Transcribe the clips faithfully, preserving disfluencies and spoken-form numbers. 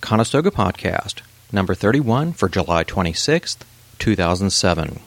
Conestoga Podcast, number thirty-one for July twenty-sixth, two thousand seven.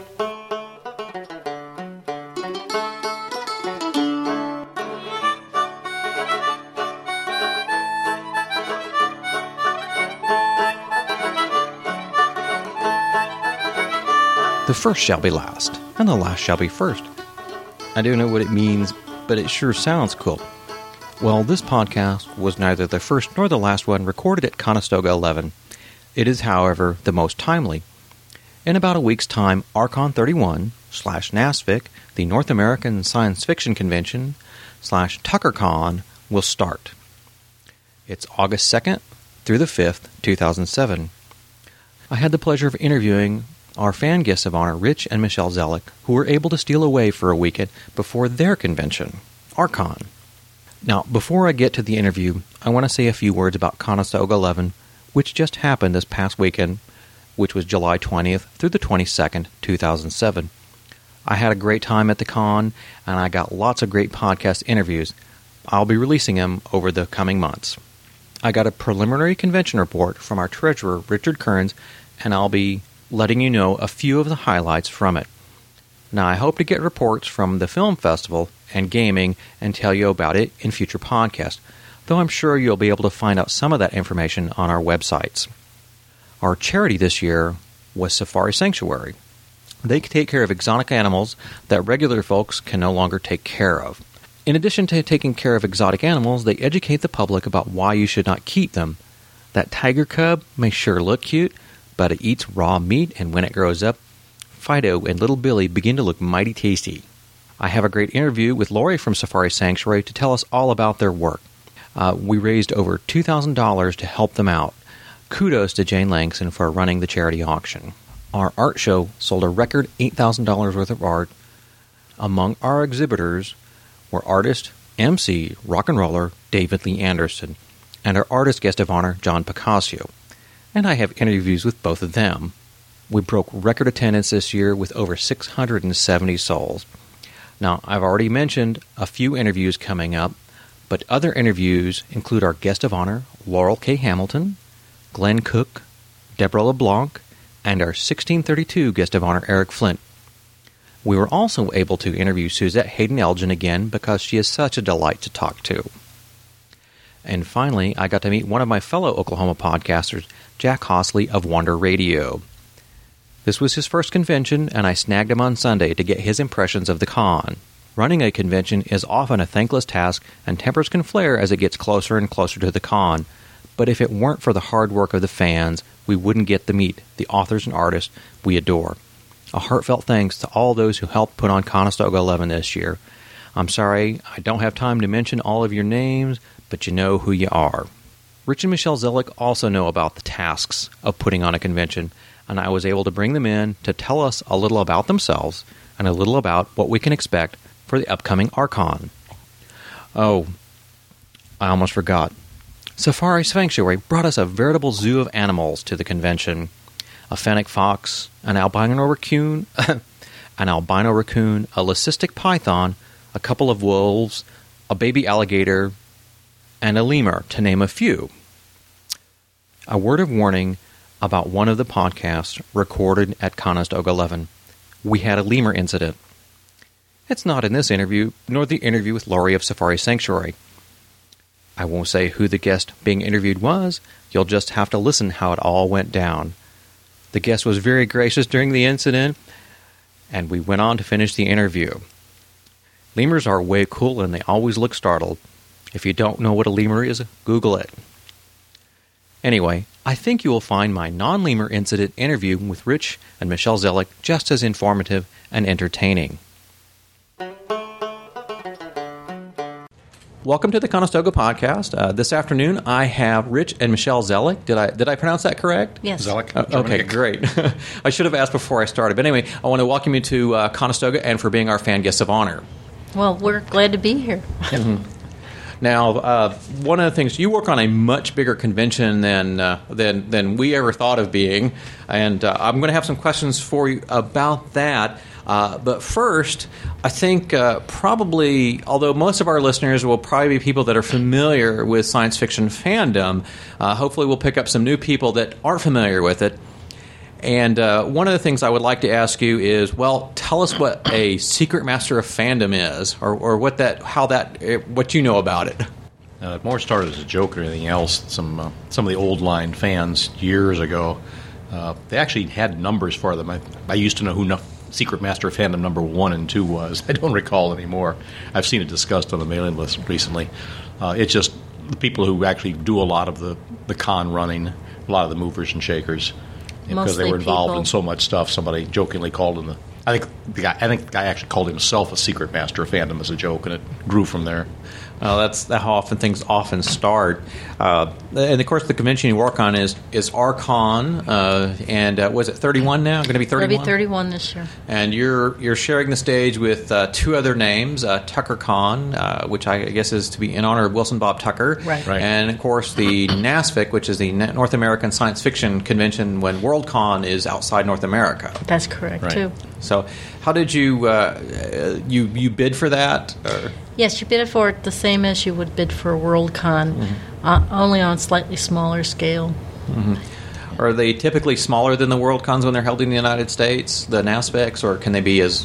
The first shall be last, and the last shall be first. I don't know what it means, but it sure sounds cool. Well, this podcast was neither the first nor the last one recorded at Conestoga eleven. It is, however, the most timely. In about a week's time, Archon thirty-one, slash NASFIC, the North American Science Fiction Convention, slash TuckerCon, will start. It's August second through the fifth, two thousand seven. I had the pleasure of interviewing our fan guests of honor, Rich and Michelle Zellick, who were able to steal away for a weekend before their convention, Archon. Now, before I get to the interview, I want to say a few words about Conestoga eleven, which just happened this past weekend, which was July twentieth through the twenty-second, two thousand seven. I had a great time at the con, and I got lots of great podcast interviews. I'll be releasing them over the coming months. I got a preliminary convention report from our treasurer, Richard Kearns, and I'll be letting you know a few of the highlights from it. Now, I hope to get reports from the film festival and gaming and tell you about it in future podcasts, though I'm sure you'll be able to find out some of that information on our websites. Our charity this year was Safari Sanctuary. They take care of exotic animals that regular folks can no longer take care of. In addition to taking care of exotic animals, they educate the public about why you should not keep them. That tiger cub may sure look cute, but it eats raw meat, and when it grows up, Fido and little Billy begin to look mighty tasty. I have a great interview with Lori from Safari Sanctuary to tell us all about their work. Uh, we raised over two thousand dollars to help them out. Kudos to Jane Langston for running the charity auction. Our art show sold a record eight thousand dollars worth of art. Among our exhibitors were artist, M C, rock and roller David Lee Anderson, and our artist guest of honor, John Picasso. And I have interviews with both of them. We broke record attendance this year with over six hundred seventy souls. Now, I've already mentioned a few interviews coming up, but other interviews include our guest of honor, Laurel K. Hamilton, Glenn Cook, Deborah LeBlanc, and our sixteen thirty-two guest of honor, Eric Flint. We were also able to interview Suzette Hayden Elgin again because she is such a delight to talk to. And finally, I got to meet one of my fellow Oklahoma podcasters, Jack Hosley of Wonder Radio. This was his first convention, and I snagged him on Sunday to get his impressions of the con. Running a convention is often a thankless task, and tempers can flare as it gets closer and closer to the con. But if it weren't for the hard work of the fans, we wouldn't get to meet the authors and artists we adore. A heartfelt thanks to all those who helped put on Conestoga eleven this year. I'm sorry I don't have time to mention all of your names, but you know who you are. Rich and Michelle Zellick also know about the tasks of putting on a convention, and I was able to bring them in to tell us a little about themselves and a little about what we can expect for the upcoming Archon. Oh, I almost forgot. Safari Sanctuary brought us a veritable zoo of animals to the convention. A fennec fox, an albino raccoon, an albino raccoon, a leucistic python, a couple of wolves, a baby alligator, and a lemur, to name a few. A word of warning about one of the podcasts recorded at Conestoga eleven. We had a lemur incident. It's not in this interview, nor the interview with Lori of Safari Sanctuary. I won't say who the guest being interviewed was. You'll just have to listen how it all went down. The guest was very gracious during the incident, and we went on to finish the interview. Lemurs are way cool, and they always look startled. If you don't know what a lemur is, Google it. Anyway, I think you will find my non-lemur incident interview with Rich and Michelle Zellick just as informative and entertaining. Welcome to the Conestoga Podcast. Uh, this afternoon, I have Rich and Michelle Zellick. Did I did I pronounce that correct? Yes. Zellick. Uh, okay, great. I should have asked before I started. But anyway, I want to welcome you to uh, Conestoga and for being our fan guests of honor. Well, we're glad to be here. Mm-hmm. Now, uh, one of the things, you work on a much bigger convention than uh, than than we ever thought of being, and uh, I'm going to have some questions for you about that. Uh, but first, I think uh, probably, although most of our listeners will probably be people that are familiar with science fiction fandom, uh, hopefully we'll pick up some new people that aren't familiar with it. And uh, one of the things I would like to ask you is, well, tell us what a Secret Master of Fandom is, or, or what that, how that, what you know about it. Uh, it more started as a joke than anything else. Some uh, some of the old line fans years ago, uh, they actually had numbers for them. I, I used to know who no, Secret Master of Fandom number one and two was. I don't recall anymore. I've seen it discussed on the mailing list recently. Uh, it's just the people who actually do a lot of the, the con running, a lot of the movers and shakers. Because they were involved people. in so much stuff, somebody jokingly called him the. I think the guy. I think the guy actually called himself a Secret Master of Fandom as a joke, and it grew from there. Well, that's how often things often start. Uh, and of course, the convention you work on is is Archon, uh, and uh, was it thirty-one now? Going to be thirty-one. It'll be thirty-one this year. And you're you're sharing the stage with uh, two other names, uh, TuckerCon, uh, which I guess is to be in honor of Wilson Bob Tucker, right? right. And of course the NASFIC, which is the North American Science Fiction Convention, when Worldcon is outside North America. That's correct right. too. So, how did you uh, you you bid for that? Or? Yes, you bid for it the same as you would bid for Worldcon, mm-hmm. uh, only on slightly smaller scale. Mm-hmm. Are they typically smaller than the Worldcons when they're held in the United States, the NASFICs, or can they be as?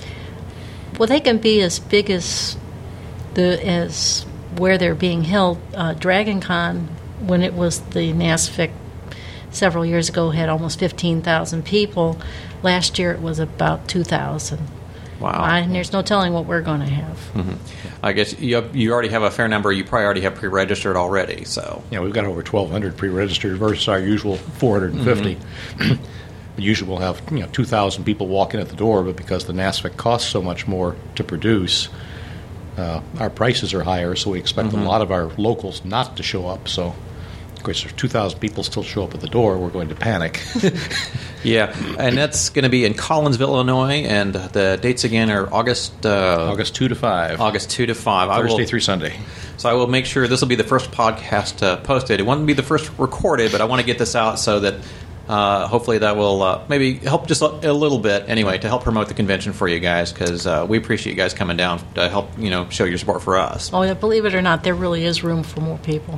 Well, they can be as big as the as where they're being held. Uh, DragonCon, when it was the NASFIC several years ago, had almost fifteen thousand people. Last year it was about two thousand. Wow. And there's no telling what we're going to have. Mm-hmm. I guess you have, you already have a fair number. You probably already have pre-registered already. So yeah, we've got over twelve hundred pre-registered versus our usual four hundred fifty. Mm-hmm. Usually we'll have you know two thousand people walk in at the door, but because the NASFIC costs so much more to produce, uh, our prices are higher, so we expect mm-hmm. a lot of our locals not to show up. So of course, if two thousand people still show up at the door, we're going to panic. Yeah, and that's going to be in Collinsville, Illinois, and the dates again are August... Uh, August two to five. August two to five. Thursday I will, through Sunday. So I will make sure this will be the first podcast uh, posted. It won't be the first recorded, but I want to get this out so that uh, hopefully that will uh, maybe help just a, a little bit, anyway, to help promote the convention for you guys, because uh, we appreciate you guys coming down to help you know show your support for us. Oh, yeah, believe it or not, there really is room for more people.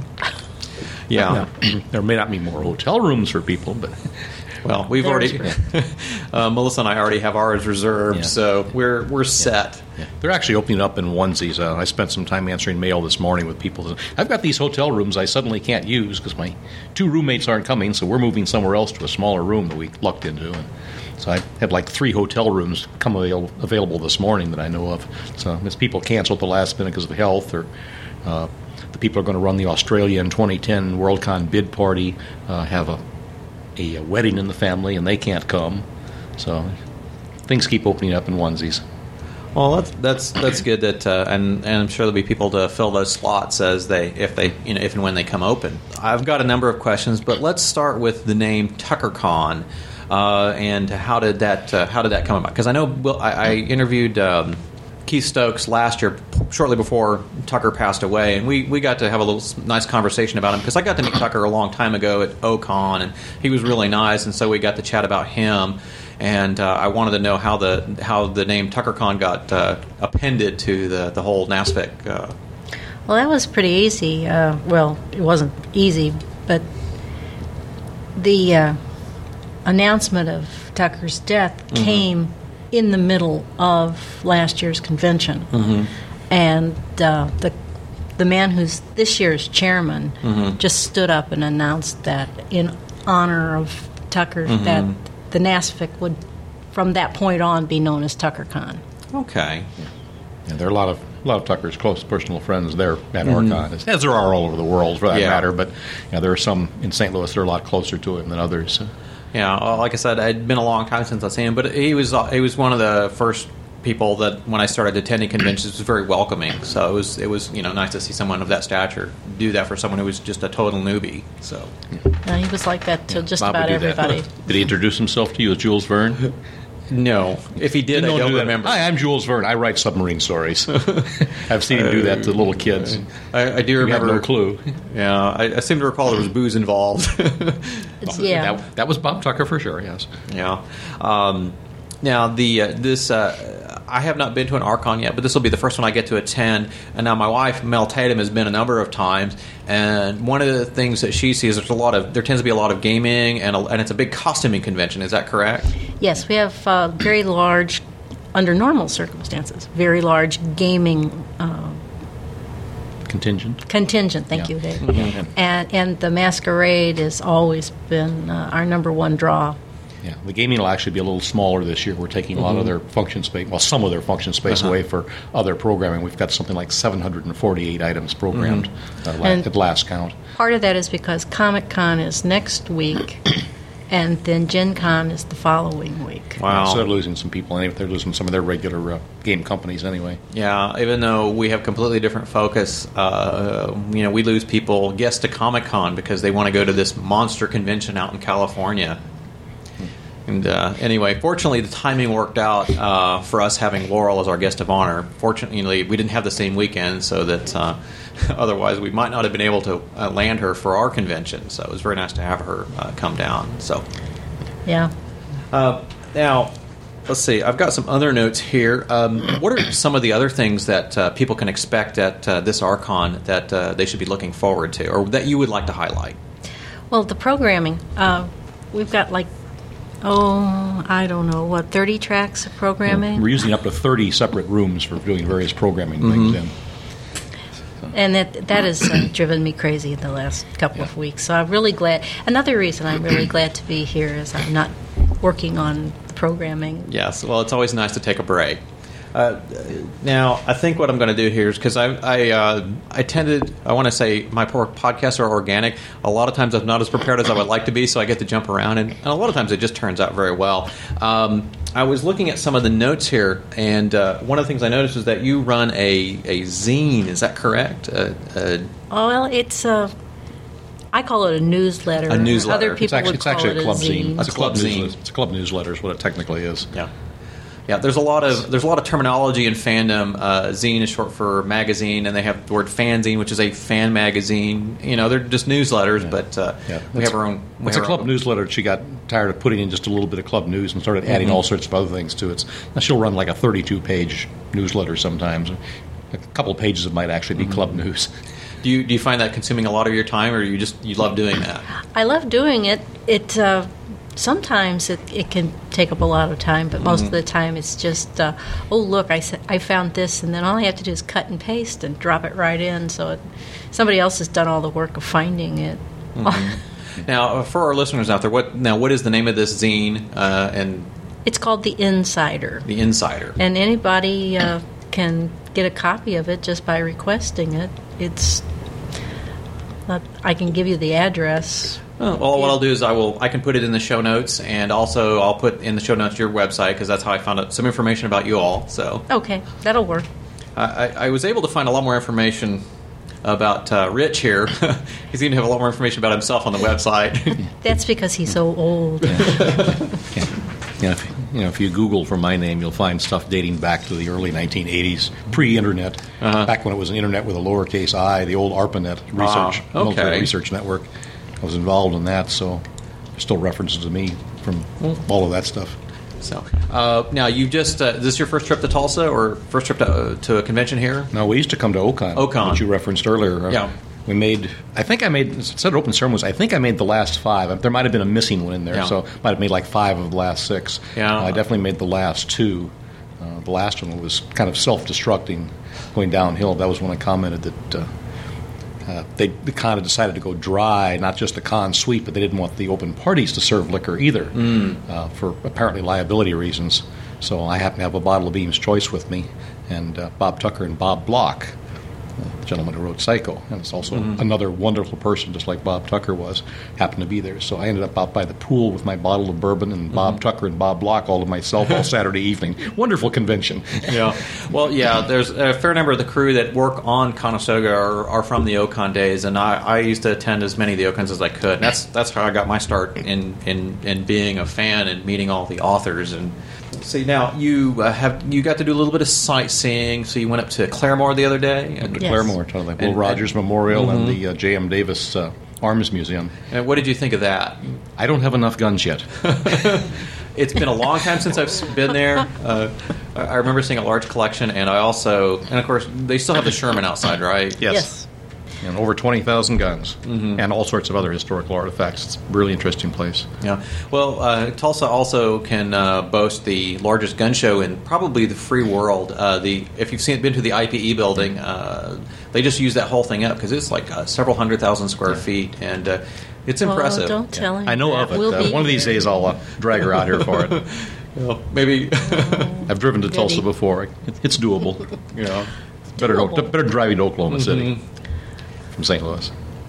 Yeah. yeah. There may not be more hotel rooms for people, but... Well, we've There's already uh, Melissa and I already have ours reserved, yeah. so we're we're set. Yeah. They're actually opening up in onesies. Uh, I spent some time answering mail this morning with people. I've got these hotel rooms I suddenly can't use because my two roommates aren't coming, so we're moving somewhere else to a smaller room that we lucked into. And so I had like three hotel rooms come avail- available this morning that I know of. So as people cancel at the last minute because of health, or uh, the people are going to run the Australian twenty ten Worldcon bid party, uh, have a a wedding in the family, and they can't come. So things keep opening up in onesies. Well, that's that's that's good. That uh, and and I'm sure there'll be people to fill those slots as they if they you know if and when they come open. I've got a number of questions, but let's start with the name TuckerCon, uh, and how did that uh, how did that come about? Because I know well, I, I interviewed Um, Keith Stokes last year, shortly before Tucker passed away, and we, we got to have a little nice conversation about him, because I got to meet Tucker a long time ago at O-Con, and he was really nice, and so we got to chat about him, and uh, I wanted to know how the how the name TuckerCon got uh, appended to the, the whole NASFIC. Uh. Well, that was pretty easy. Uh, well, it wasn't easy, but the uh, announcement of Tucker's death mm-hmm. came in the middle of last year's convention, mm-hmm. and uh, the the man who's this year's chairman mm-hmm. just stood up and announced that in honor of Tucker, mm-hmm. that the NASFIC would, from that point on, be known as TuckerCon. Okay. Yeah. Yeah, there are a lot of a lot of Tucker's close personal friends there at mm-hmm. Archon, as, as there are all over the world for that yeah. matter. But you know, there are some in Saint Louis that are a lot closer to him than others. So. Yeah, well, like I said, it'd been a long time since I've seen him, but he was he was one of the first people that, when I started attending conventions, was very welcoming. So it was it was you know nice to see someone of that stature do that for someone who was just a total newbie. So yeah, he was like that to yeah, just Bob about would do everybody. That. Did he introduce himself to you as Jules Verne? No. If he did, Didn't I don't do that. remember. Hi, I'm Jules Verne. I write submarine stories. I've seen him do that to little kids. I, I do You remember. have no clue. Yeah, I, I seem to recall there was booze involved. It's, yeah. That, that was Bob Tucker for sure, yes. Yeah. Um, now the uh, this uh, I have not been to an Archon yet, but this will be the first one I get to attend. And now my wife Mel Tatum has been a number of times, and one of the things that she sees there's a lot of there tends to be a lot of gaming, and a, and it's a big costuming convention. Is that correct? Yes, we have uh, very large, under normal circumstances, very large gaming uh, Contingent. contingent. Thank Yeah. you, Dave. Mhm. And and the masquerade has always been uh, our number one draw. Yeah, the gaming will actually be a little smaller this year. We're taking a lot of their function space, well, some of their function space Uh-huh. away for other programming. We've got something like seven hundred forty-eight items programmed uh, la- And- at last count. Part of that is because Comic Con is next week, and then Gen Con is the following week. Wow. So they're losing some people anyway. They're losing some of their regular uh, game companies anyway. Yeah, even though we have completely different focus, uh, you know, we lose people, guests to Comic Con because they want to go to this monster convention out in California. And uh, anyway, fortunately, the timing worked out uh, for us having Laurel as our guest of honor. Fortunately, we didn't have the same weekend, so that uh, otherwise we might not have been able to uh, land her for our convention. So it was very nice to have her uh, come down. So Yeah. uh, now, let's see. I've got some other notes here. Um, what are some of the other things that uh, people can expect at uh, this Archon that uh, they should be looking forward to, or that you would like to highlight? Well, the programming, uh, we've got like, oh, I don't know, what, thirty tracks of programming? We're using up to thirty separate rooms for doing various programming things in. And that that has uh, driven me crazy the last couple of weeks. So I'm really glad. Another reason I'm really glad to be here is I'm not working on the programming. Yes. Well, it's always nice to take a break. Uh, now, I think what I'm going to do here is because I I, uh, I tended, I want to say my poor podcasts are organic. A lot of times I'm not as prepared as I would like to be, so I get to jump around, and, and a lot of times it just turns out very well. Um, I was looking at some of the notes here, and uh, one of the things I noticed is that you run a, a zine. Is that correct? Uh, uh, Oh, well, it's a, I call it a newsletter. A newsletter. Other It's people It's actually, would it's call actually it a club zine. zine. It's a club club zine. newsletter. It's a club newsletter is what it technically is. yeah. Yeah, there's a lot of there's a lot of terminology in fandom. Uh, zine is short for magazine, and they have the word fanzine, which is a fan magazine. You know, they're just newsletters, Yeah. but uh, Yeah. we have our own. we It's a have our club own- newsletter. She got tired of putting in just a little bit of club news and started adding all sorts of other things to it. Now she'll run like a thirty-two page newsletter sometimes. A couple of pages of it might actually be club news. Do you do you find that consuming a lot of your time, or you just you love doing that? I love doing it. It uh, sometimes it, it can take up a lot of time, but most of the time it's just, uh, oh look, I, sa- I found this, and then all I have to do is cut and paste and drop it right in. So it, somebody else has done all the work of finding it. Now, uh, for our listeners out there, what now? What is the name of this zine uh, and It's called The Insider, the Insider? and anybody uh, can get a copy of it just by requesting it. It's not, I can give you the address. Oh, well, what I'll do is I will I can put it in the show notes, and also I'll put in the show notes your website because that's how I found out some information about you all. So Okay, that'll work. I, I was able to find a lot more information about uh, Rich here. He's going to have a lot more information about himself on the website. That's because he's so old. Yeah, if, you know, if you Google for my name, you'll find stuff dating back to the early nineteen eighties, pre-internet, Uh-huh. back when it was an internet with a lowercase i, the old ARPANET research, Ah, okay. military research network. I was involved in that, so there's still references to me from all of that stuff. So uh, now you just uh, is this your first trip to Tulsa or first trip to, uh, to a convention here? No, we used to come to Ocon, Ocon. which you referenced earlier. Uh, Yeah. We made, I think I made, instead of open ceremonies, I think I made the last five. There might have been a missing one in there, Yeah. so might have made like five of the last six. Yeah. Uh, I definitely made the last two. Uh, the last one was kind of self-destructing, going downhill. That was when I commented that uh, uh, they the con had decided to go dry, not just the con suite, but they didn't want the open parties to serve liquor either, Mm. uh, for apparently liability reasons. So I happen to have a bottle of Beam's Choice with me, and uh, Bob Tucker and Bob Block the gentleman who wrote Psycho, and it's also mm-hmm. another wonderful person, just like Bob Tucker was, happened to be there. So I ended up out by the pool with my bottle of bourbon and Bob mm-hmm. Tucker and Bob Block all to myself all Saturday evening. Wonderful convention. Yeah. Well, yeah, there's a fair number of the crew that work on Conestoga are, are from the Ocon days, and I, I used to attend as many of the Ocons as I could. And that's that's how I got my start in, in, in being a fan and meeting all the authors. And see, now you uh, have you got to do a little bit of sightseeing. So you went up to Claremore the other day. And yes. Claremore, to the Will and, Rogers and, Memorial mm-hmm. and the uh, J M Davis uh, Arms Museum. And what did you think of that? I don't have enough guns yet. It's been a long time since I've been there. Uh, I remember seeing a large collection, and I also, and of course, they still have the Sherman outside, right? Yes. Yes. And over twenty thousand guns mm-hmm. and all sorts of other historical artifacts. It's a really interesting place. Yeah. Well, uh, Tulsa also can uh, boast the largest gun show in probably the free world. Uh, the if you've seen been to the I P E building, uh, they just use that whole thing up because it's like uh, several hundred thousand square yeah. feet, and uh, it's impressive. Oh, don't tell him. I know that. of it. We'll Uh, one of these days I'll uh, drag her out here for it. Well, maybe. I've driven to Goody. Tulsa before. It, it's doable. You know, better Doable. better driving to Oklahoma Mm-hmm. City from Saint Louis.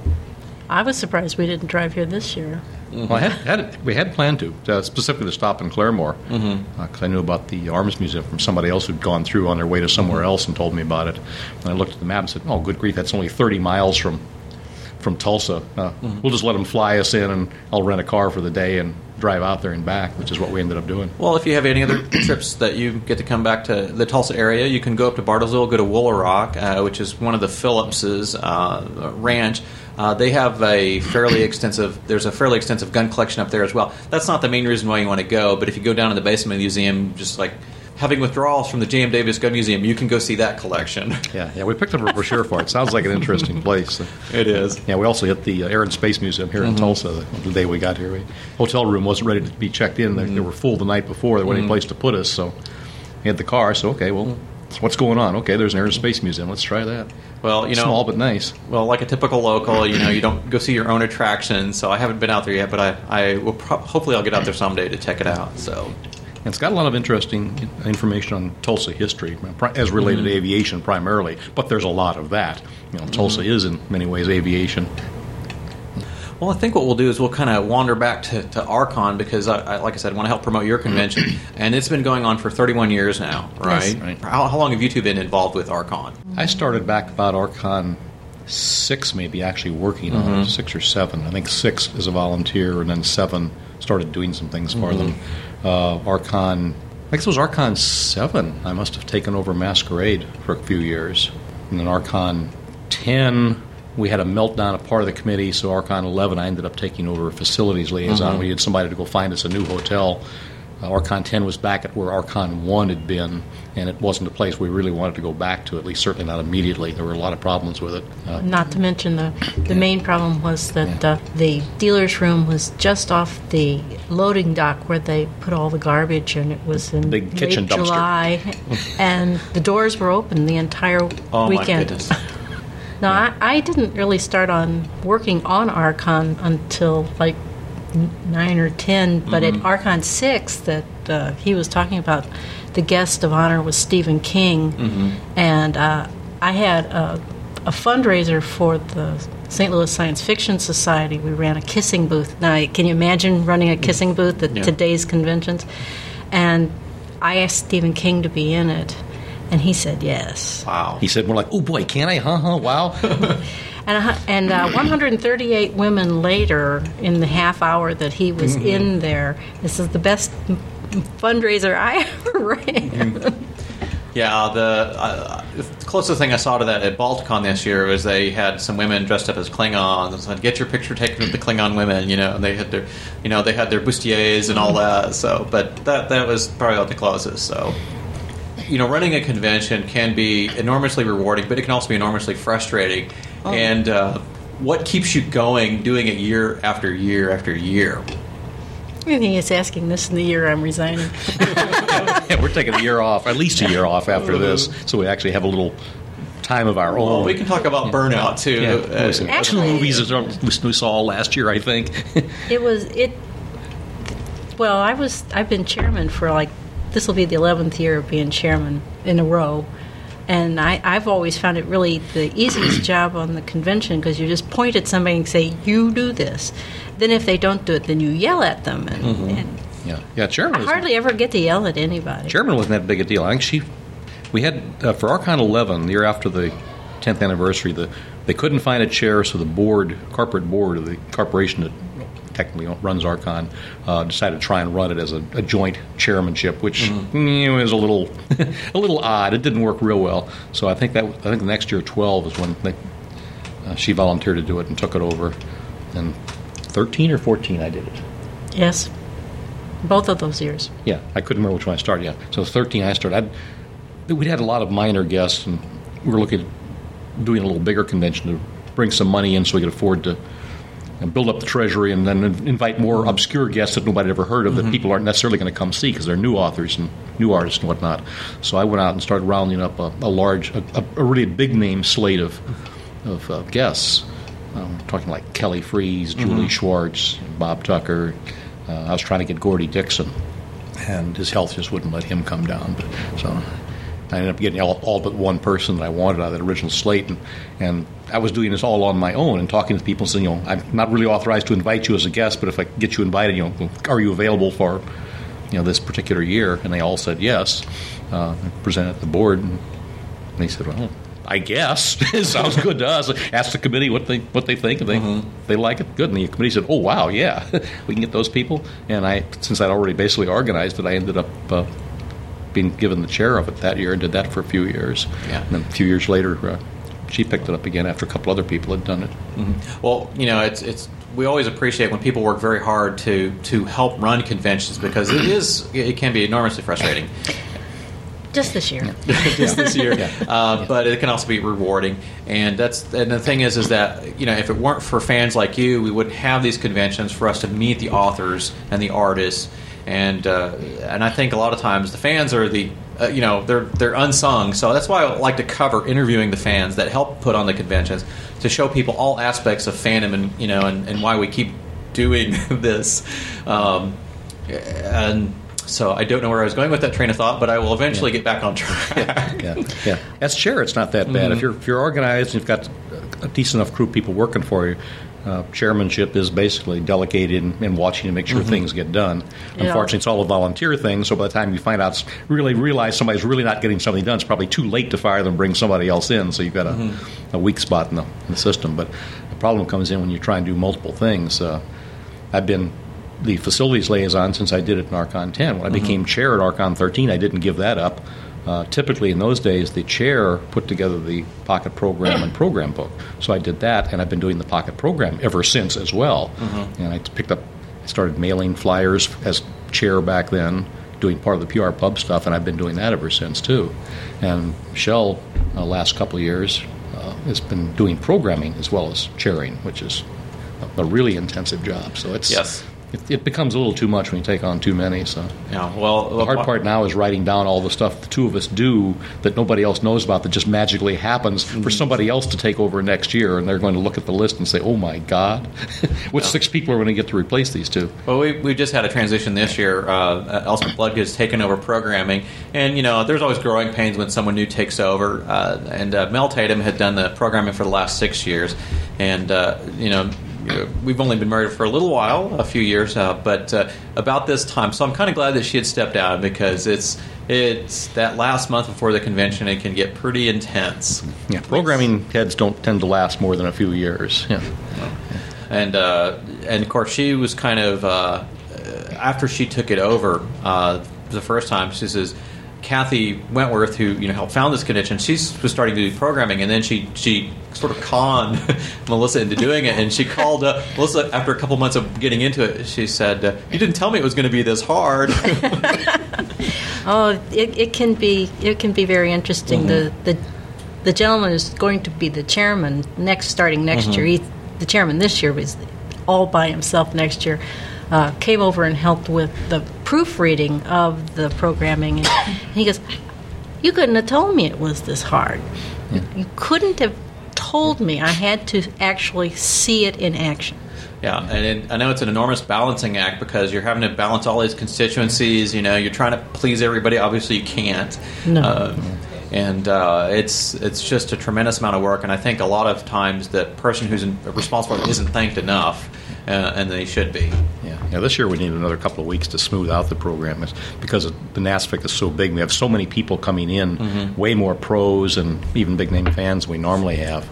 I was surprised we didn't drive here this year. Mm-hmm. Well, I had, had we had planned to, uh, specifically to stop in Claremore, because mm-hmm. uh, I knew about the Arms Museum from somebody else who'd gone through on their way to somewhere mm-hmm. else and told me about it. And I looked at the map and said, "Oh, good grief, that's only thirty miles from from Tulsa. Uh, mm-hmm. We'll just let them fly us in, and I'll rent a car for the day and drive out there and back," which is what we ended up doing. Well, if you have any other trips that you get to come back to the Tulsa area, you can go up to Bartlesville, go to Woolarock, uh, which is one of the Phillips's uh, ranch. Uh, they have a fairly extensive, there's a fairly extensive gun collection up there as well. That's not the main reason why you want to go, but if you go down in the basement of the museum, just like having withdrawals from the J M Davis Gun Museum, you can go see that collection. Yeah, yeah, we picked up a brochure for it. Sounds like an interesting place. It is. Yeah, we also hit the uh, Air and Space Museum here mm-hmm. in Tulsa the, the day we got here. We, hotel room wasn't ready to be checked in. They, mm-hmm. they were full the night before. There wasn't mm-hmm. any place to put us, so we had the car. So, okay, well, what's going on? Okay, there's an Air and Space Museum. Let's try that. Well, you know, small but nice. Well, like a typical local, you know, you don't go see your own attractions. So I haven't been out there yet, but I, I will pro- hopefully I'll get out there someday to check it out. So. And it's got a lot of interesting information on Tulsa history, as related mm-hmm. to aviation primarily. But there's a lot of that. You know, Tulsa mm-hmm. is in many ways aviation. Well, I think what we'll do is we'll kind of wander back to, to Archon because, I, I, like I said, I want to help promote your convention. And it's been going on for thirty-one years now, right? Yes. Right. How, how long have you two been involved with Archon? I started back about Archon six, maybe, actually working mm-hmm. on it, six or seven. I think six as a volunteer, and then seven started doing some things for mm-hmm. them. Uh, Archon, I guess it was Archon seven. I must have taken over Masquerade for a few years. And then Archon ten, we had a meltdown of part of the committee, so Archon eleven, I ended up taking over facilities liaison. Mm-hmm. We needed somebody to go find us a new hotel. Uh, Archon ten was back at where Archon one had been, and it wasn't a place we really wanted to go back to, at least certainly not immediately. There were a lot of problems with it. Uh, Not to mention the the main problem was that yeah. uh, the dealer's room was just off the loading dock where they put all the garbage, and it was in Big kitchen late dumpster. July, and the doors were open the entire oh, weekend. My goodness. No, I, I didn't really start on working on Archon until like nine or ten, but mm-hmm. at Archon six that uh, he was talking about, the guest of honor was Stephen King, mm-hmm. and uh, I had a, a fundraiser for the Saint Louis Science Fiction Society. We ran a kissing booth. Now, can you imagine running a kissing booth at yeah. today's conventions? And I asked Stephen King to be in it, and he said yes. Wow. He said more like, "Oh boy, can I? Huh? Huh? Wow." And, and uh, one hundred thirty-eight women later, in the half hour that he was mm-hmm. in there, this is the best m- fundraiser I ever ran. Yeah, the, uh, the closest thing I saw to that at Balticon this year was they had some women dressed up as Klingons and said, "Get your picture taken with the Klingon women," you know. And they had their, you know, they had their bustiers and all that. So, but that that was probably about the closest. So. You know, running a convention can be enormously rewarding, but it can also be enormously frustrating. Oh. And uh, what keeps you going doing it year after year after year? I think he's asking this in the year I'm resigning. Yeah, we're taking a year off, at least a year off after this, so we actually have a little time of our own. Well, we can talk about burnout, too. Yeah, uh, actually, two movies that we saw last year, I think. It was, it, well, I was, I've been chairman for like, this will be the eleventh year of being chairman in a row. And I, I've always found it really the easiest job on the convention because you just point at somebody and say, you do this. Then if they don't do it, then you yell at them. And, Mm-hmm. and Yeah, yeah. Chairman I was, hardly ever get to yell at anybody. Chairman wasn't that big a deal. I think she, we had uh, for Archon eleven, the year after the tenth anniversary, the they couldn't find a chair, so the board, corporate board of the corporation that technically runs Archon, uh, decided to try and run it as a, a joint chairmanship, which mm-hmm. you know, was a little a little odd. It didn't work real well. So I think that I think the next year, twelve, is when they, uh, she volunteered to do it and took it over. And thirteen or fourteen, I did it. Yes. Both of those years. Yeah, I couldn't remember which one I started. Yeah, so thirteen I started. I'd, we'd had a lot of minor guests, and we were looking at doing a little bigger convention to bring some money in so we could afford to build up the treasury and then invite more mm-hmm. obscure guests that nobody had ever heard of mm-hmm. that people aren't necessarily going to come see because they're new authors and new artists and whatnot. So I went out and started rounding up a, a large, a, a really big name slate of of uh, guests. Um, talking like Kelly Freas, Julie mm-hmm. Schwartz, Bob Tucker. Uh, I was trying to get Gordy Dixon, and his health just wouldn't let him come down. But, so I ended up getting all, all but one person that I wanted out of that original slate, and, and I was doing this all on my own and talking to people and saying, you know, I'm not really authorized to invite you as a guest, but if I get you invited, you know, are you available for, you know, this particular year? And they all said yes. Uh, I presented the board, and they said, well, I guess. It sounds good to us. Ask the committee what they what they think. If they, mm-hmm. they like it, good. And the committee said, oh, wow, yeah, we can get those people. And I, since I'd already basically organized it, I ended up uh, being given the chair of it that year and did that for a few years. Yeah. And then a few years later, uh, she picked it up again after a couple other people had done it. Mm-hmm. Well, you know, it's it's we always appreciate when people work very hard to to help run conventions because it is it can be enormously frustrating. Just this year. Just this year. Yeah. Uh, Yeah. But it can also be rewarding. And that's and the thing is is that, you know, if it weren't for fans like you, we wouldn't have these conventions for us to meet the authors and the artists. And uh, and I think a lot of times the fans are the, uh, you know, they're they're unsung. So that's why I like to cover interviewing the fans that help put on the conventions to show people all aspects of fandom and, you know, and, and why we keep doing this. Um, and... So I don't know where I was going with that train of thought, but I will eventually yeah. get back on track. yeah, yeah. As chair, it's not that bad. Mm-hmm. If you're if you're organized and you've got a decent enough crew of people working for you, uh, chairmanship is basically delegated and, and watching to make sure mm-hmm. things get done. Yeah. Unfortunately, it's all a volunteer thing. So by the time you find out, really realize somebody's really not getting something done, it's probably too late to fire them and bring somebody else in. So you've got a, mm-hmm. a weak spot in the, in the system. But the problem comes in when you try and do multiple things. Uh, I've been the facilities liaison since I did it in Archon ten. When I became mm-hmm. chair at Archon thirteen, I didn't give that up. Uh, typically in those days, the chair put together the pocket program and program book. So I did that, and I've been doing the pocket program ever since as well. Mm-hmm. And I picked up, I started mailing flyers as chair back then, doing part of the P R Pub stuff, and I've been doing that ever since too. And Michelle, uh, last couple of years, uh, has been doing programming as well as chairing, which is a, a really intensive job. So it's yes. It, it becomes a little too much when you take on too many. So yeah, well, the hard part now is writing down all the stuff the two of us do that nobody else knows about that just magically happens mm-hmm. for somebody else to take over next year, and they're going to look at the list and say, "Oh my God, which yeah. six people are going to get to replace these two?" Well, we we just had a transition this year. Uh, Elspeth Blood has taken over programming, and you know, there's always growing pains when someone new takes over. Uh, and uh, Mel Tatum had done the programming for the last six years, and uh, you know. We've only been married for a little while, a few years, uh, but uh, about this time. So I'm kind of glad that she had stepped down because it's it's that last month before the convention. It can get pretty intense. Yeah, programming heads don't tend to last more than a few years. Yeah, and uh, and of course she was kind of uh, after she took it over uh, the first time. She says, Kathy Wentworth, who you know helped found this convention, she was starting to do programming, and then she she sort of conned Melissa into doing it. And she called uh, Melissa after a couple months of getting into it. She said, uh, "You didn't tell me it was going to be this hard." oh, it, it can be it can be very interesting. Mm-hmm. The the the gentleman is going to be the chairman next, starting next mm-hmm. year. He, the chairman this year was all by himself. Next year. Uh, came over and helped with the proofreading of the programming. And, and he goes, "You couldn't have told me it was this hard. Yeah. You couldn't have told me. I had to actually see it in action." Yeah, and it, I know it's an enormous balancing act because you're having to balance all these constituencies. You know, you're trying to please everybody. Obviously, you can't. No. Uh, And uh, it's it's just a tremendous amount of work, and I think a lot of times the person who's in, responsible for it isn't thanked enough, uh, and they should be. Yeah, yeah. This year we need another couple of weeks to smooth out the program, it's because the NASFIC is so big. We have so many people coming in, mm-hmm. way more pros and even big name fans than we normally have.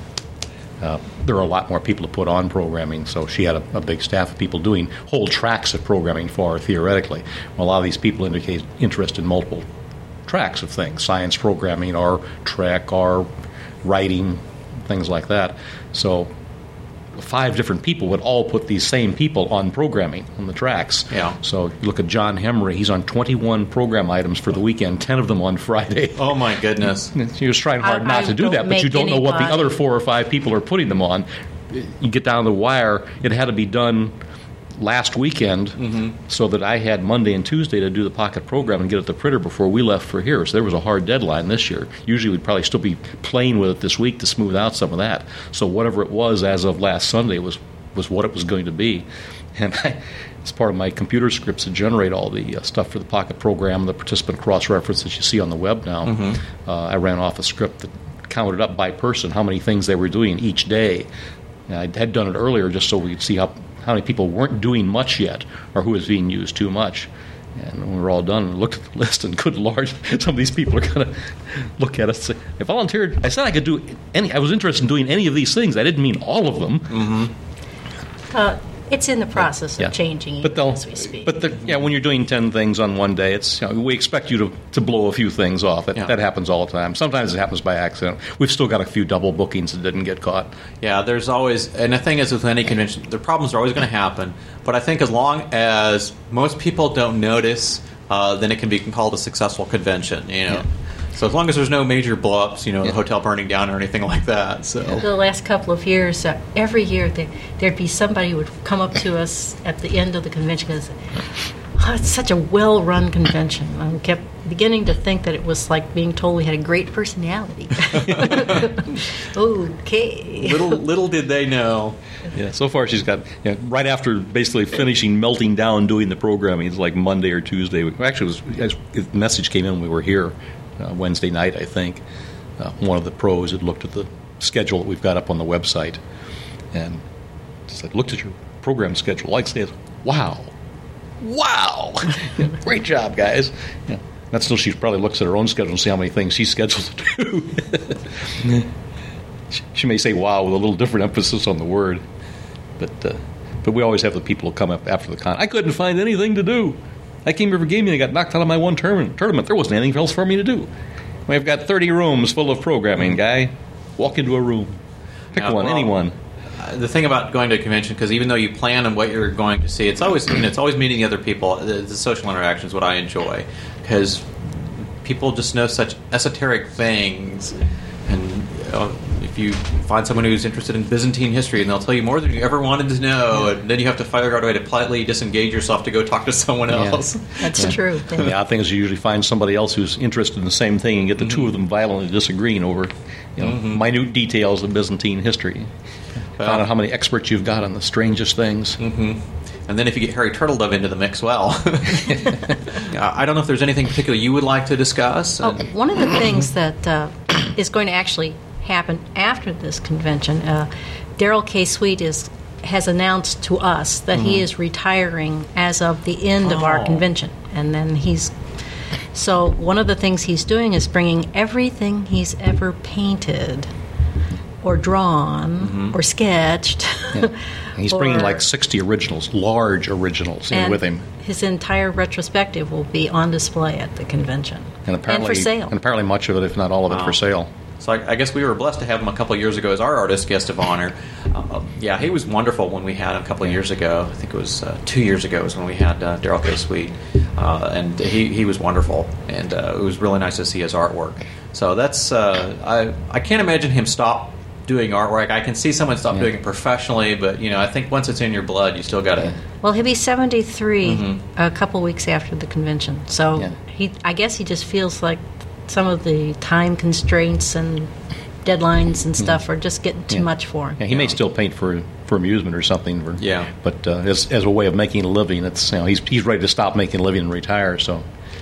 Uh, there are a lot more people to put on programming, so she had a, a big staff of people doing whole tracks of programming for her, theoretically. Well, a lot of these people indicate interest in multiple tracks of things, science programming or track or writing, things like that. So five different people would all put these same people on programming on the tracks. Yeah. So you look at John Hemry, he's on twenty-one program items for the weekend, ten of them on Friday. Oh, my goodness. He was trying hard I, not I to do that, but you don't know what anybody. the other four or five people are putting them on. You get down the wire, it had to be done last weekend, mm-hmm. so that I had Monday and Tuesday to do the pocket program and get it to the printer before we left for here. So there was a hard deadline this year. Usually we'd probably still be playing with it this week to smooth out some of that. So whatever it was as of last Sunday was, was what it was going to be. And I, as part of my computer scripts to generate all the uh, stuff for the pocket program, the participant cross-reference that you see on the web now, mm-hmm. uh, I ran off a script that counted up by person how many things they were doing each day. And I had done it earlier just so we'd see how how many people weren't doing much yet or who was being used too much. And when we were all done, we looked at the list, and good Lord, some of these people are going to look at us and say, I volunteered. I said I could do any, I was interested in doing any of these things. I didn't mean all of them. Mm-hmm. Uh, it's in the process yeah. of changing but as we speak. But the, yeah, when you're doing ten things on one day, it's you know, we expect you to, to blow a few things off. It, yeah. That happens all the time. Sometimes it happens by accident. We've still got a few double bookings that didn't get caught. Yeah, there's always, and the thing is with any convention, the problems are always going to happen. But I think as long as most people don't notice, uh, then it can be called a successful convention. You know. Yeah. So as long as there's no major blow-ups, you know, yeah. the hotel burning down or anything like that. So the last couple of years, uh, every year there, there'd be somebody who would come up to us at the end of the convention and say, oh, it's such a well-run convention. And we kept beginning to think that it was like being told we had a great personality. Okay. Little little did they know. Yeah, so far she's got, you know, right after basically finishing melting down doing the programming, it's like Monday or Tuesday. Actually, it was, the message came in when we were here. Uh, Wednesday night, I think, uh, one of the pros had looked at the schedule that we've got up on the website and said, looked at your program schedule. Like says, wow, wow, yeah, great job, guys. Yeah. That's still, she probably looks at her own schedule and see how many things she's scheduled to do. she, she may say wow with a little different emphasis on the word, but uh, but we always have the people who come up after the con. I couldn't find anything to do. I came here for gaming and I got knocked out of my one tournament. tournament. There wasn't anything else for me to do. We've got thirty rooms full of programming, guy. Walk into a room. Pick yeah, one, well, anyone. Uh, the thing about going to a convention, because even though you plan on what you're going to see, it's always you know, it's always meeting the other people. The, the social interaction is what I enjoy, because people just know such esoteric things. And you know, if you find someone who's interested in Byzantine history, and they'll tell you more than you ever wanted to know, yeah. and then you have to figure out a way to politely disengage yourself to go talk to someone else. Yeah. That's yeah. true. And the odd thing is you usually find somebody else who's interested in the same thing and get the mm-hmm. two of them violently disagreeing over you know, mm-hmm. minute details of Byzantine history. Well, find out how many experts you've got on the strangest things. Mm-hmm. And then if you get Harry Turtledove into the mix, well, I don't know if there's anything particular you would like to discuss. Oh, one of the things that uh, is going to actually happen after this convention, uh, Daryl K. Sweet is has announced to us that mm-hmm. he is retiring as of the end oh. of our convention, and then he's so one of the things he's doing is bringing everything he's ever painted or drawn mm-hmm. or sketched. Yeah. He's bringing like sixty originals, large originals, in with him. His entire retrospective will be on display at the convention and, apparently, and for sale. And apparently much of it, if not all of it, wow. for sale. So I, I guess we were blessed to have him a couple of years ago as our artist guest of honor. Uh, yeah, he was wonderful when we had him a couple of years ago. I think it was uh, two years ago was when we had uh, Daryl K. Sweet. Uh, and he, he was wonderful. And uh, it was really nice to see his artwork. So that's, uh, I, I can't imagine him stop doing artwork. I can see someone stop yeah. doing it professionally, but you know, I think once it's in your blood, you still got to. Well, he'll be seventy-three mm-hmm. a couple weeks after the convention, so yeah. he. I guess he just feels like some of the time constraints and deadlines and stuff yeah. are just getting too yeah. much for him. Yeah, he may still paint for for amusement or something. For, yeah, but uh, as as a way of making a living, it's you know he's he's ready to stop making a living and retire. So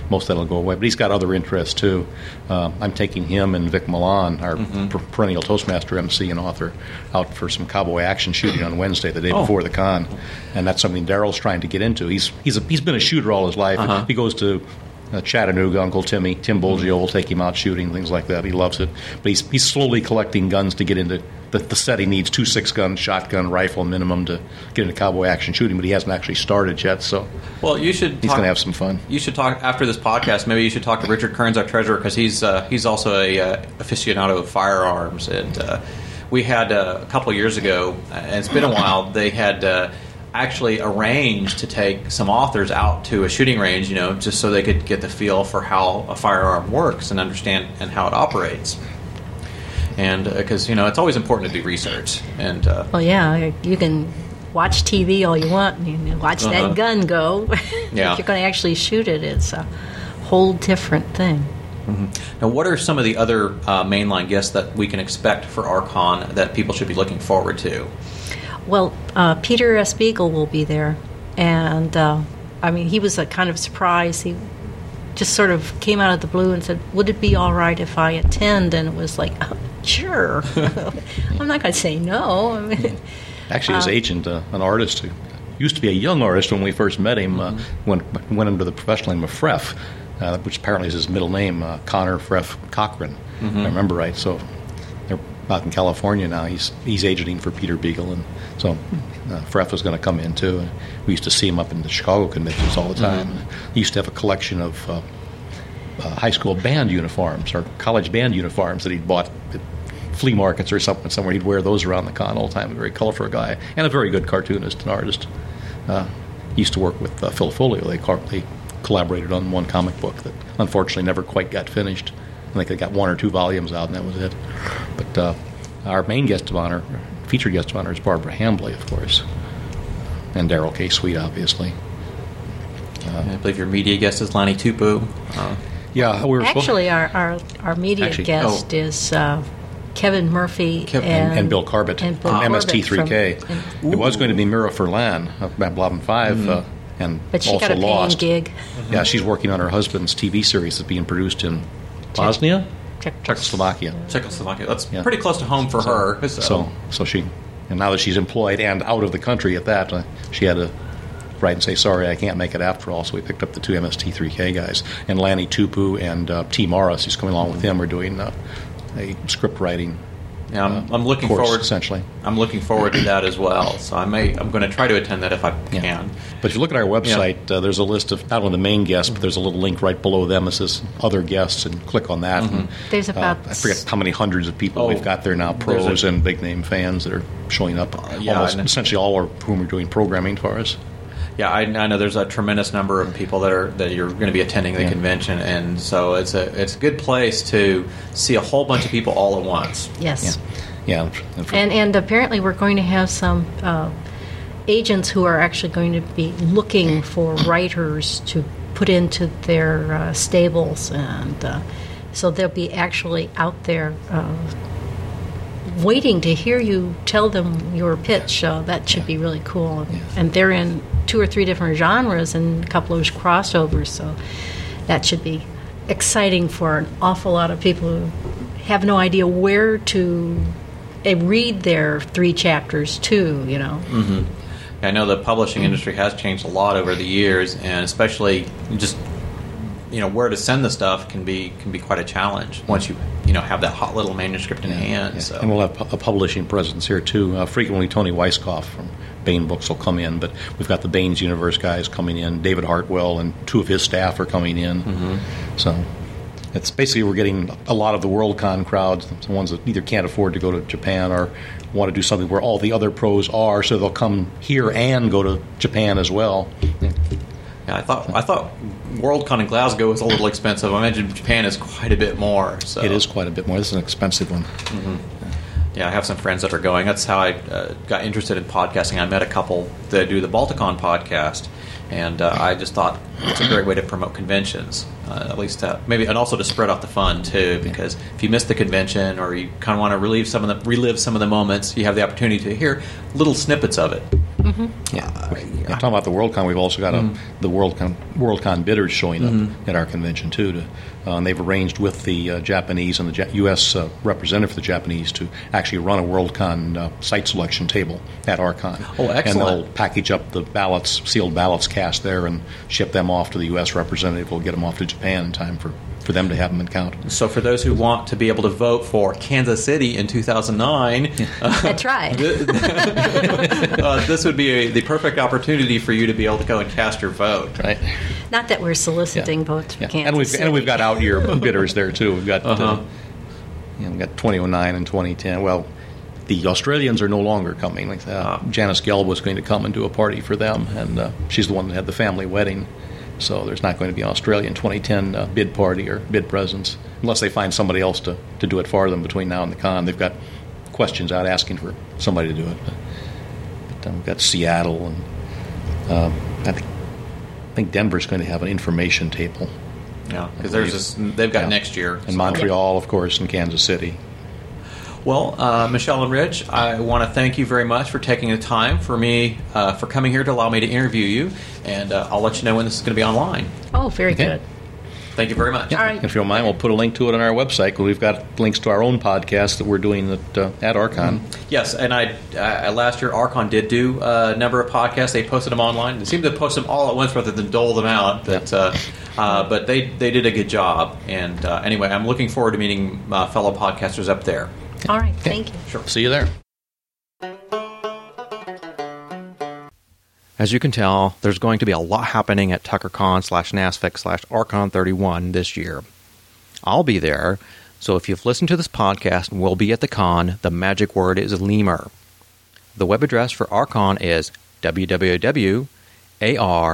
most of that'll go away. But he's got other interests too. Uh, I'm taking him and Vic Milan, our mm-hmm. per- perennial Toastmaster M C and author, out for some cowboy action shooting on Wednesday, the day oh. before the con, and that's something Daryl's trying to get into. He's he's a, he's been a shooter all his life. Uh-huh. He goes to Uh, Chattanooga, Uncle Timmy, Tim Bulgio will take him out shooting, things like that. He loves it. But he's he's slowly collecting guns to get into the, the set. He needs two six-gun shotgun rifle minimum to get into cowboy action shooting, but he hasn't actually started yet, so well, you should he's going to have some fun. You should talk, after this podcast, maybe you should talk to Richard Kearns, our treasurer, because he's, uh, he's also a uh, aficionado of firearms. And uh, we had, uh, a couple of years ago, and it's been a while, they had... Uh, actually arranged to take some authors out to a shooting range, you know, just so they could get the feel for how a firearm works and understand and how it operates. And because, uh, you know, it's always important to do research. And uh, well, yeah, you can watch T V all you want and you can watch uh-huh. that gun go. Yeah. If you're going to actually shoot it, it's a whole different thing. Mm-hmm. Now, what are some of the other uh, mainline guests that we can expect for our con that people should be looking forward to? Well, uh, Peter S. Beagle will be there, and uh, I mean, he was a kind of surprise. He just sort of came out of the blue and said, "Would it be all right if I attend?" And it was like, oh, "Sure." I'm not going to say no. I mean, actually, his uh, agent, uh, an artist who used to be a young artist when we first met him, uh, mm-hmm. went went under the professional name of Freff, uh, which apparently is his middle name, uh, Connor Freff Cochran, mm-hmm. if I remember right. So they're out in California now. He's he's agenting for Peter Beagle, and so uh, Freff was going to come in too. And we used to see him up in the Chicago conventions all the time. Mm-hmm. He used to have a collection of uh, uh, high school band uniforms or college band uniforms that he'd bought at flea markets or something somewhere. He'd wear those around the con all the time. A very colorful guy and a very good cartoonist and artist. Uh, he used to work with uh, Phil Folio. They, car- they collaborated on one comic book that unfortunately never quite got finished. I think they got one or two volumes out, and that was it. But uh, our main guest of honor, featured guest of honor, is Barbara Hambly, of course, and Daryl K. Sweet, obviously. Uh, I believe your media guest is Lanny Tupu. Uh, yeah, we were actually our, our our media actually, guest oh. is uh, Kevin Murphy Kevin, and, and, and Bill Carbett and Bill from Corbett M S T three K. From, it was going to be Mira Furlan of Blobbin Five, mm-hmm. uh, and but she also got a paying lost. gig. Mm-hmm. Yeah, she's working on her husband's T V series that's being produced in Bosnia, Czech- Czechoslovakia. Czechoslovakia. That's yeah. pretty close to home for so, her. So. so, so she, and now that she's employed and out of the country at that, uh, she had to write and say, "Sorry, I can't make it after all." So we picked up the two M S T three K guys, and Lanny Tupu and uh, T. Morris, who's coming along with him, are doing uh, a script writing. Yeah, I'm, I'm looking course, forward. Essentially, I'm looking forward to that as well. So I may. I'm going to try to attend that if I can. Yeah. But if you look at our website, yeah. uh, there's a list of not only the main guests, but there's a little link right below them that says other guests, and click on that. Mm-hmm. And, there's about uh, I forget how many hundreds of people oh, we've got there now, pros a, and big name fans that are showing up. Uh, yeah, almost essentially all of whom are doing programming for us. Yeah, I, I know there's a tremendous number of people that are that you're going to be attending the yeah. convention, and so it's a it's a good place to see a whole bunch of people all at once. Yes. Yeah. Yeah, and, for, and and apparently we're going to have some uh, agents who are actually going to be looking for writers to put into their uh, stables, and uh, so they'll be actually out there uh, waiting to hear you tell them your pitch. Uh, that should be really cool. Yeah. And they're in two or three different genres and a couple of crossovers, so that should be exciting for an awful lot of people who have no idea where to uh, read their three chapters to, you know. Mm-hmm. I know the publishing industry has changed a lot over the years, and especially just you know where to send the stuff can be can be quite a challenge once you you know have that hot little manuscript in yeah, hand. Yeah. So. And we'll have a publishing presence here too. Uh, frequently, Tony Weisskopf from Baen Books will come in, but we've got the Baen's Universe guys coming in. David Hartwell and two of his staff are coming in. Mm-hmm. So it's basically we're getting a lot of the WorldCon crowds, the ones that either can't afford to go to Japan or want to do something where all the other pros are, so they'll come here and go to Japan as well. Yeah. Yeah, I thought I thought WorldCon in Glasgow was a little expensive. I imagine Japan is quite a bit more. So. It is quite a bit more. This is an expensive one. Mm-hmm. Yeah, I have some friends that are going. That's how I uh, got interested in podcasting. I met a couple that do the Balticon podcast, and uh, I just thought it's a great way to promote conventions, uh, at least uh, maybe, and also to spread out the fun too. Because if you miss the convention or you kind of want to relieve some of the relive some of the moments, you have the opportunity to hear little snippets of it. Mm-hmm. Yeah. Uh, yeah. Talking about the Worldcon, we've also got mm-hmm. a, the Worldcon Worldcon bidders showing up mm-hmm. at our convention too. To, uh, and they've arranged with the uh, Japanese and the U S uh, representative for the Japanese to actually run a Worldcon uh, site selection table at our con. Oh, excellent! And they'll package up the ballots, sealed ballots cast there, and ship them off to the U S representative. We'll get them off to Japan in time for. for them to have them encountered. So for those who want to be able to vote for Kansas City in two thousand nine... Uh, That's right. uh, this would be a, the perfect opportunity for you to be able to go and cast your vote. Right. Not that we're soliciting yeah. votes for yeah. Kansas and we've, City. And we've got out-year bidders there, too. We've got, uh-huh. uh, you know, we've got twenty oh nine and twenty ten. Well, the Australians are no longer coming. Like uh, Janice Gelb was going to come and do a party for them, and uh, she's the one that had the family wedding. So there's not going to be an Australian twenty ten uh, bid party or bid presence unless they find somebody else to, to do it for them between now and the con. They've got questions out asking for somebody to do it. But, but um, we've got Seattle, and um, I think I think Denver's going to have an information table. Yeah, because there's this, they've got yeah. next year. And so. Montreal, of course, and Kansas City. Well, uh, Michelle and Rich, I want to thank you very much for taking the time for me, uh, for coming here to allow me to interview you, and uh, I'll let you know when this is going to be online. Oh, very okay. good. Thank you very much. Yeah. All right. If you don't mind, we'll put a link to it on our website, because we've got links to our own podcast that we're doing at, uh, at Archon. Mm-hmm. Yes, and I uh, last year Archon did do a number of podcasts. They posted them online. They seemed to post them all at once rather than dole them out. But, uh, uh, but they, they did a good job. And uh, anyway, I'm looking forward to meeting uh, fellow podcasters up there. All right, thank you. Sure. See you there. As you can tell, there's going to be a lot happening at TuckerCon slash NASFIC slash Archon thirty-one this year. I'll be there, so if you've listened to this podcast and will be at the con, the magic word is lemur. The web address for Archon is w w w dot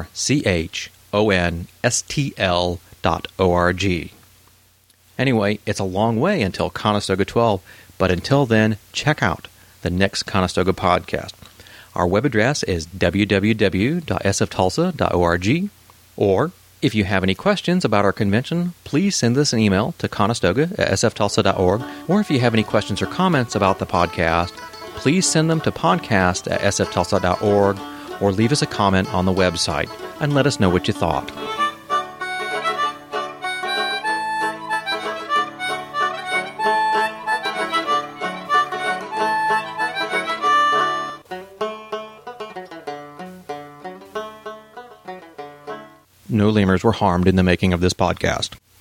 archonstl dot org. Anyway, it's a long way until Conestoga twelve, but until then, check out the next Conestoga podcast. Our web address is w w w dot s f tulsa dot org, or if you have any questions about our convention, please send us an email to conestoga at s f tulsa dot org, or if you have any questions or comments about the podcast, please send them to podcast at s f tulsa dot org, or leave us a comment on the website and let us know what you thought. No lemurs were harmed in the making of this podcast.